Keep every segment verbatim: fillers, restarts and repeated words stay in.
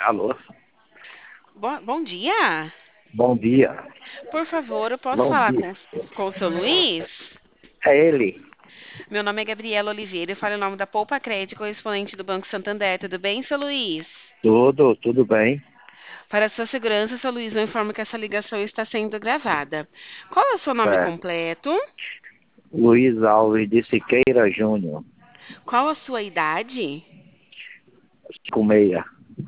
Alô? Bom, bom dia. Bom dia. Por favor, eu posso Bom falar dia. com, com o seu Luiz? É ele? Meu nome é Gabriela Oliveira e falo em nome da Poupa Crédito, correspondente do Banco Santander. Tudo bem, seu Luiz? Tudo, tudo bem. Para sua segurança, seu Luiz, eu informo que essa ligação está sendo gravada. Qual é o seu nome É. completo? Luiz Alves de Siqueira Júnior, Qual a sua idade? cinquenta e seis.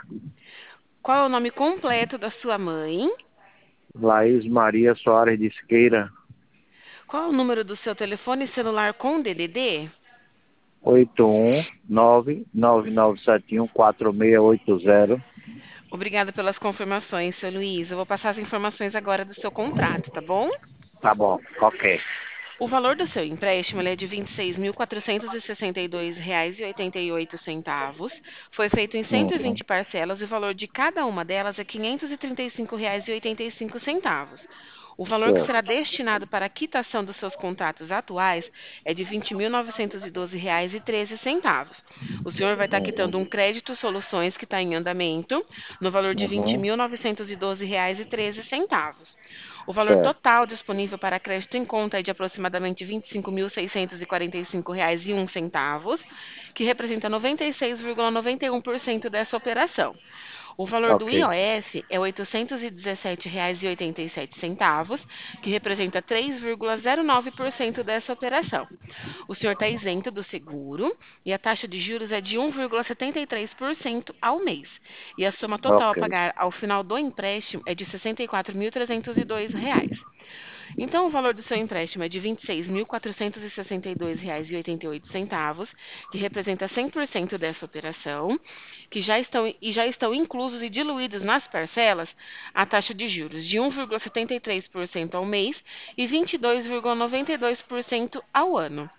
Qual é o nome completo da sua mãe? Laís Maria Soares de Siqueira, Qual é o número do seu telefone celular com D D D? oito um nove nove nove sete um quatro seis oito zero. Obrigada pelas confirmações, seu Luiz. Eu vou passar as informações agora do seu contrato, tá bom? Tá bom, ok. O valor do seu empréstimo ele é de vinte e seis mil quatrocentos e sessenta e dois reais e oitenta e oito centavos. Foi feito em cento e Uhum. vinte parcelas e o valor de cada uma delas é quinhentos e trinta e cinco reais e oitenta e cinco centavos. O valor que será Certo. destinado para a quitação dos seus contratos atuais é de vinte mil novecentos e doze reais e treze centavos. O senhor vai estar Uhum. quitando um crédito soluções que está em andamento no valor de vinte Uhum. mil novecentos e doze reais e treze centavos. O valor Certo. total disponível para crédito em conta é de aproximadamente vinte e cinco mil seiscentos e quarenta e cinco reais e um centavos, que representa noventa e seis vírgula noventa e um por cento dessa operação. O valor do Ok. I O S é oitocentos e dezessete reais e oitenta e sete centavos, que representa três vírgula zero nove por cento dessa operação. O senhor está isento do seguro e a taxa de juros é de um vírgula setenta e três por cento ao mês. E a soma total a Ok. pagar ao final do empréstimo é de sessenta e quatro mil trezentos e dois reais. Então, o valor do seu empréstimo é de vinte e seis mil quatrocentos e sessenta e dois reais e oitenta e oito centavos, que representa cem por cento dessa operação, que já estão e já estão inclusos e diluídos nas parcelas a taxa de juros de um vírgula setenta e três por cento ao mês e vinte e dois vírgula noventa e dois por cento ao ano.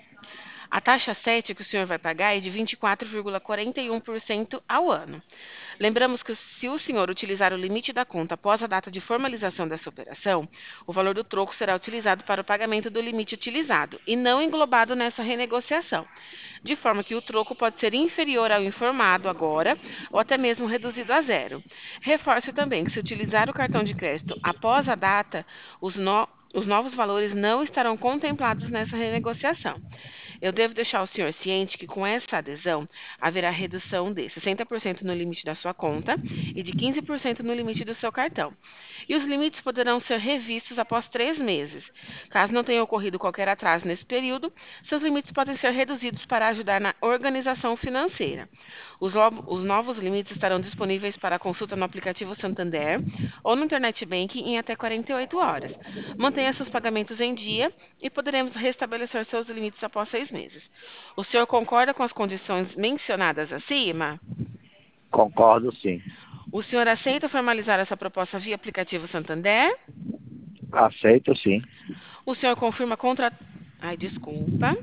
A taxa sete que o senhor vai pagar é de vinte e quatro vírgula quarenta e um por cento ao ano. Lembramos que se o senhor utilizar o limite da conta após a data de formalização dessa operação, o valor do troco será utilizado para o pagamento do limite utilizado e não englobado nessa renegociação, de forma que o troco pode ser inferior ao informado agora ou até mesmo reduzido a zero. Reforço também que se utilizar o cartão de crédito após a data, os, no- os novos valores não estarão contemplados nessa renegociação. Eu devo deixar o senhor ciente que com essa adesão haverá redução de sessenta por cento no limite da sua conta e de quinze por cento no limite do seu cartão. E os limites poderão ser revistos após três meses. Caso não tenha ocorrido qualquer atraso nesse período, seus limites podem ser reduzidos para ajudar na organização financeira. Os, lo- os novos limites estarão disponíveis para consulta no aplicativo Santander ou no Internet Banking em até quarenta e oito horas. Mantenha seus pagamentos em dia e poderemos restabelecer seus limites após seis meses. O senhor concorda com as condições mencionadas acima? Concordo, sim. O senhor aceita formalizar essa proposta via aplicativo Santander? Aceito, sim. O senhor confirma contra. Ai, desculpa.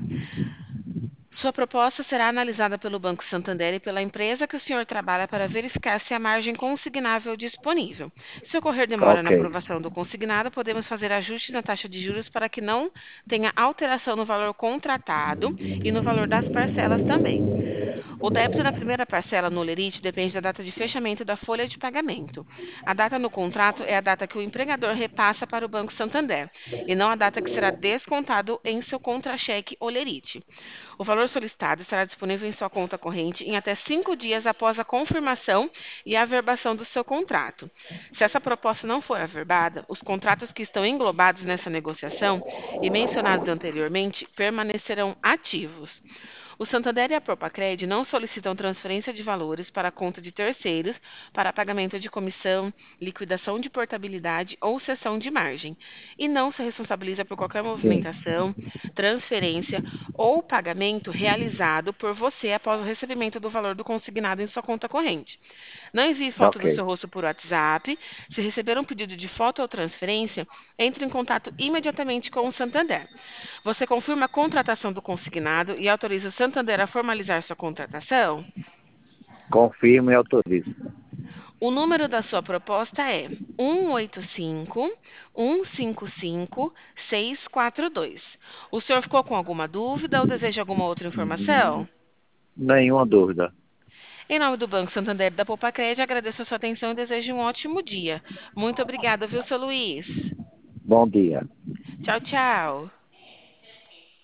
Sua proposta será analisada pelo Banco Santander e pela empresa que o senhor trabalha para verificar se há margem consignável disponível. Se ocorrer demora Ok. na aprovação do consignado, podemos fazer ajustes na taxa de juros para que não tenha alteração no valor contratado e no valor das parcelas também. O débito na primeira parcela no Lerite depende da data de fechamento da folha de pagamento. A data no contrato é a data que o empregador repassa para o Banco Santander, e não a data que será descontado em seu contra-cheque ou Lerite. O valor solicitado estará disponível em sua conta corrente em até cinco dias após a confirmação e averbação do seu contrato. Se essa proposta não for averbada, os contratos que estão englobados nessa negociação e mencionados anteriormente permanecerão ativos. O Santander e a Propacred não solicitam transferência de valores para a conta de terceiros para pagamento de comissão, liquidação de portabilidade ou cessão de margem, e não se responsabiliza por qualquer Sim. movimentação, transferência ou pagamento realizado por você após o recebimento do valor do consignado em sua conta corrente. Não envie foto Ok. do seu rosto por WhatsApp. Se receber um pedido de foto ou transferência, entre em contato imediatamente com o Santander. Você confirma a contratação do consignado e autoriza o Santander a formalizar sua contratação? Confirmo e autorizo. O número da sua proposta é um oito cinco, um cinco cinco, seis quatro dois. O senhor ficou com alguma dúvida ou deseja alguma outra informação? Nenhuma dúvida. Em nome do Banco Santander e da Popacred, agradeço a sua atenção e desejo um ótimo dia. Muito obrigada, viu, seu Luiz? Bom dia. Tchau, tchau.